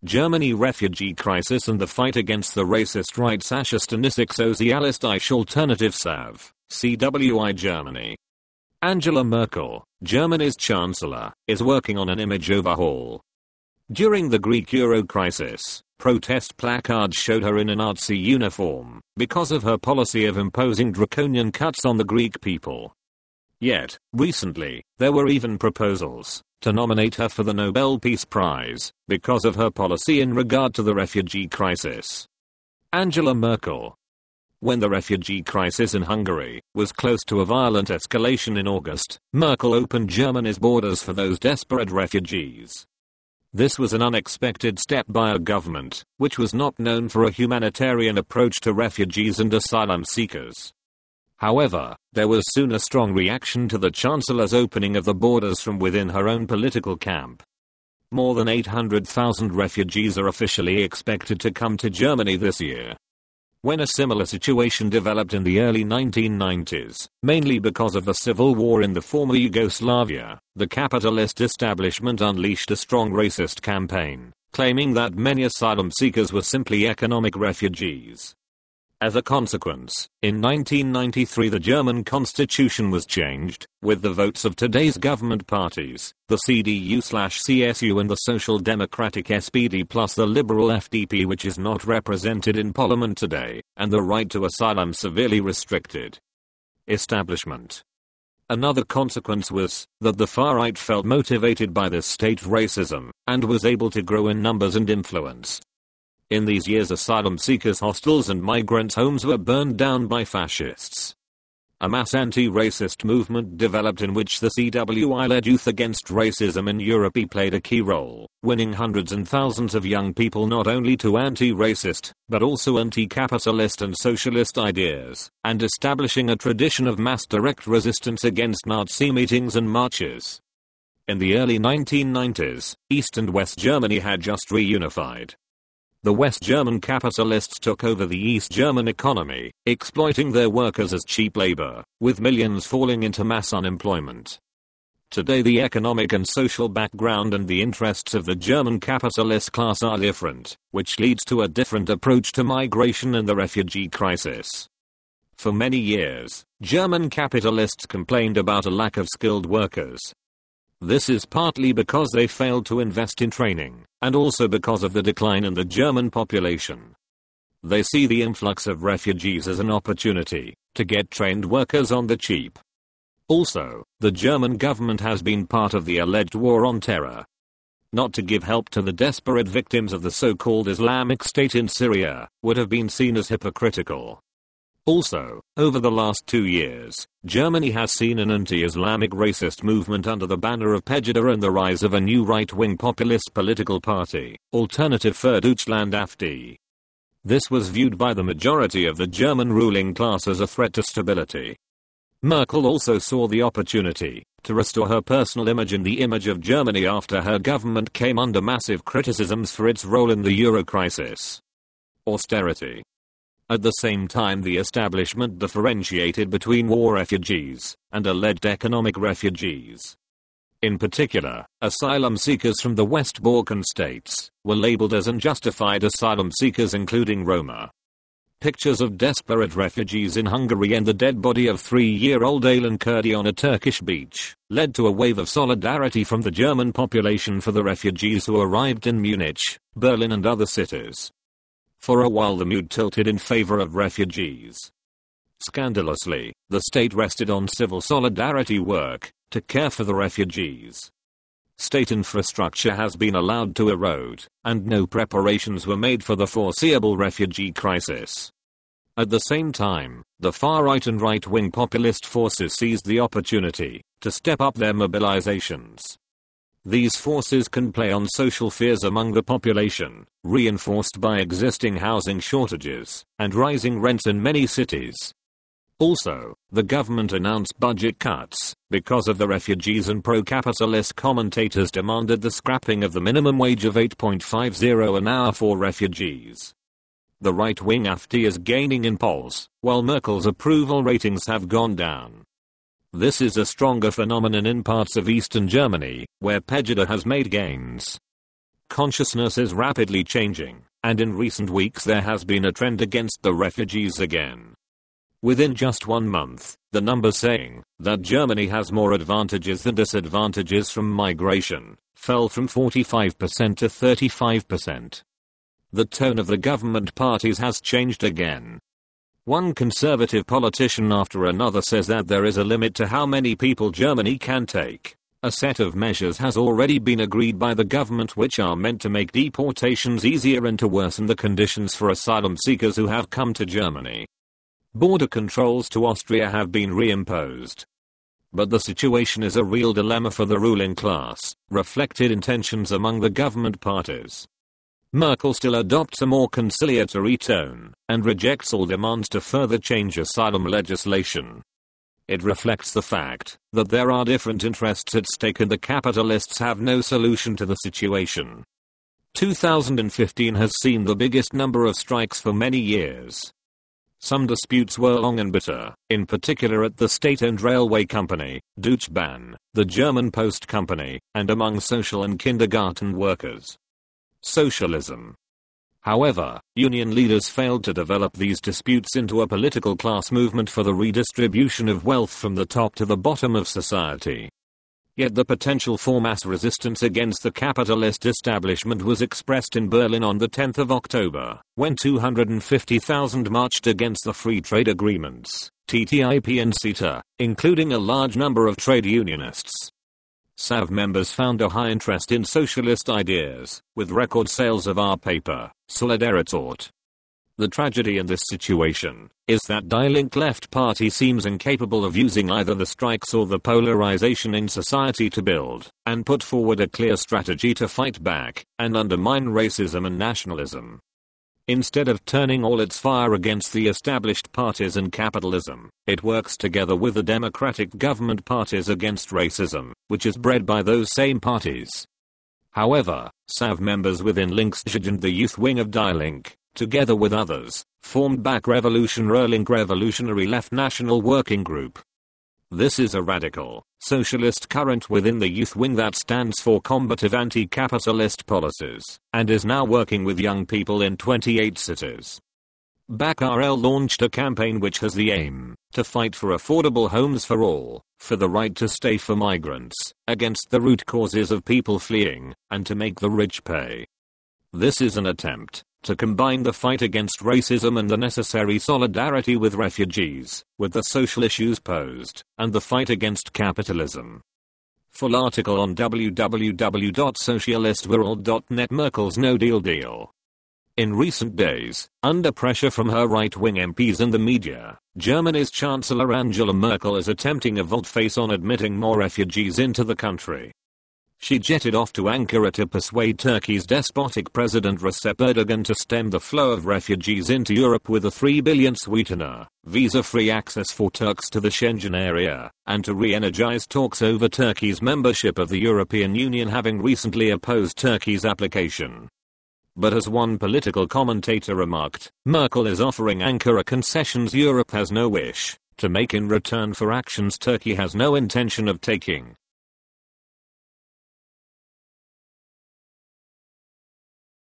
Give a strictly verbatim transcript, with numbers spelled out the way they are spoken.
Germany refugee crisis and the fight against the racist Rechtsschutzstatistik Sozialist Alternative Serv, C W I Germany. Angela Merkel, Germany's chancellor, is working on an image overhaul. During the Greek Euro crisis, protest placards showed her in a Nazi uniform because of her policy of imposing draconian cuts on the Greek people. Yet, recently, there were even proposals to nominate her for the Nobel Peace Prize because of her policy in regard to the refugee crisis. Angela Merkel. When the refugee crisis in Hungary was close to a violent escalation in August, Merkel opened Germany's borders for those desperate refugees. This was an unexpected step by a government which was not known for a humanitarian approach to refugees and asylum seekers. However, there was soon a strong reaction to the Chancellor's opening of the borders from within her own political camp. More than eight hundred thousand refugees are officially expected to come to Germany this year. When a similar situation developed in the early nineteen nineties, mainly because of the civil war in the former Yugoslavia, the capitalist establishment unleashed a strong racist campaign, claiming that many asylum seekers were simply economic refugees. As a consequence, in nineteen ninety-three the German constitution was changed, with the votes of today's government parties, the C D U/C S U and the Social Democratic S P D plus the Liberal F D P, which is not represented in parliament today, and the right to asylum severely restricted. Establishment. Another consequence was that the far right felt motivated by this state racism, and was able to grow in numbers and influence. In these years asylum seekers' hostels and migrants' homes were burned down by fascists. A mass anti-racist movement developed in which the C W I-led Youth Against Racism in Europe played a key role, winning hundreds and thousands of young people not only to anti-racist, but also anti-capitalist and socialist ideas, and establishing a tradition of mass direct resistance against Nazi meetings and marches. In the early nineteen nineties, East and West Germany had just reunified. The West German capitalists took over the East German economy, exploiting their workers as cheap labor, with millions falling into mass unemployment. Today the economic and social background and the interests of the German capitalist class are different, which leads to a different approach to migration and the refugee crisis. For many years, German capitalists complained about a lack of skilled workers. This is partly because they failed to invest in training, and also because of the decline in the German population. They see the influx of refugees as an opportunity to get trained workers on the cheap. Also, the German government has been part of the alleged war on terror. Not to give help to the desperate victims of the so-called Islamic State in Syria would have been seen as hypocritical. Also, over the last two years, Germany has seen an anti-Islamic racist movement under the banner of Pegida and the rise of a new right-wing populist political party, Alternative für Deutschland A f D. This was viewed by the majority of the German ruling class as a threat to stability. Merkel also saw the opportunity to restore her personal image and the image of Germany after her government came under massive criticisms for its role in the euro crisis. Austerity. At the same time, the establishment differentiated between war refugees and alleged economic refugees. In particular, asylum seekers from the West Balkan states were labeled as unjustified asylum seekers, including Roma. Pictures of desperate refugees in Hungary and the dead body of three-year-old Aylan Kurdi on a Turkish beach led to a wave of solidarity from the German population for the refugees who arrived in Munich, Berlin and other cities. For a while the mood tilted in favor of refugees. Scandalously, the state rested on civil solidarity work to care for the refugees. State infrastructure has been allowed to erode, and no preparations were made for the foreseeable refugee crisis. At the same time, the far-right and right-wing populist forces seized the opportunity to step up their mobilizations. These forces can play on social fears among the population, reinforced by existing housing shortages and rising rents in many cities. Also, the government announced budget cuts because of the refugees, and pro-capitalist commentators demanded the scrapping of the minimum wage of eight point five zero an hour for refugees. The right-wing A f D is gaining in polls, while Merkel's approval ratings have gone down. This is a stronger phenomenon in parts of eastern Germany, where Pegida has made gains. consciousness is rapidly changing, and in recent weeks there has been a trend against the refugees again. Within just one month, the numbers saying that Germany has more advantages than disadvantages from migration fell from forty-five percent to thirty-five percent. The tone of the government parties has changed again. One conservative politician after another says that there is a limit to how many people Germany can take. A set of measures has already been agreed by the government which are meant to make deportations easier and to worsen the conditions for asylum seekers who have come to Germany. Border controls to Austria have been reimposed. But the situation is a real dilemma for the ruling class, reflected in tensions among the government parties. Merkel still adopts a more conciliatory tone, and rejects all demands to further change asylum legislation. It reflects the fact that there are different interests at stake and the capitalists have no solution to the situation. two thousand fifteen has seen the biggest number of strikes for many years. Some disputes were long and bitter, in particular at the state-owned railway company, Deutsche Bahn, the German Post Company, and among social and kindergarten workers. Socialism. However, union leaders failed to develop these disputes into a political class movement for the redistribution of wealth from the top to the bottom of society. Yet the potential for mass resistance against the capitalist establishment was expressed in Berlin on the tenth of October, when two hundred fifty thousand marched against the free trade agreements, T T I P and CETA, including a large number of trade unionists. S A V members found a high interest in socialist ideas, with record sales of our paper, Solidarität. The tragedy in this situation is that Die Linke left party seems incapable of using either the strikes or the polarization in society to build and put forward a clear strategy to fight back and undermine racism and nationalism. Instead of turning all its fire against the established parties and capitalism, it works together with the democratic government parties against racism, which is bred by those same parties. However, S A V members within Linksjugend and the youth wing of Die Linke, together with others, formed back Revolutionäre Linke Revolutionary Left National Working Group. This is a radical, socialist current within the youth wing that stands for combative anti-capitalist policies, and is now working with young people in twenty-eight cities. BackRL launched a campaign which has the aim to fight for affordable homes for all, for the right to stay for migrants, against the root causes of people fleeing, and to make the rich pay. This is an attempt to combine the fight against racism and the necessary solidarity with refugees, with the social issues posed, and the fight against capitalism. Full article on w w w dot socialistworld dot net. Merkel's No Deal deal. In recent days, under pressure from her right-wing M Ps and the media, Germany's Chancellor Angela Merkel is attempting a volte-face on admitting more refugees into the country. She jetted off to Ankara to persuade Turkey's despotic President Recep Erdogan to stem the flow of refugees into Europe with a three billion sweetener, visa-free access for Turks to the Schengen area, and to re-energize talks over Turkey's membership of the European Union, having recently opposed Turkey's application. But as one political commentator remarked, Merkel is offering Ankara concessions Europe has no wish to make in return for actions Turkey has no intention of taking.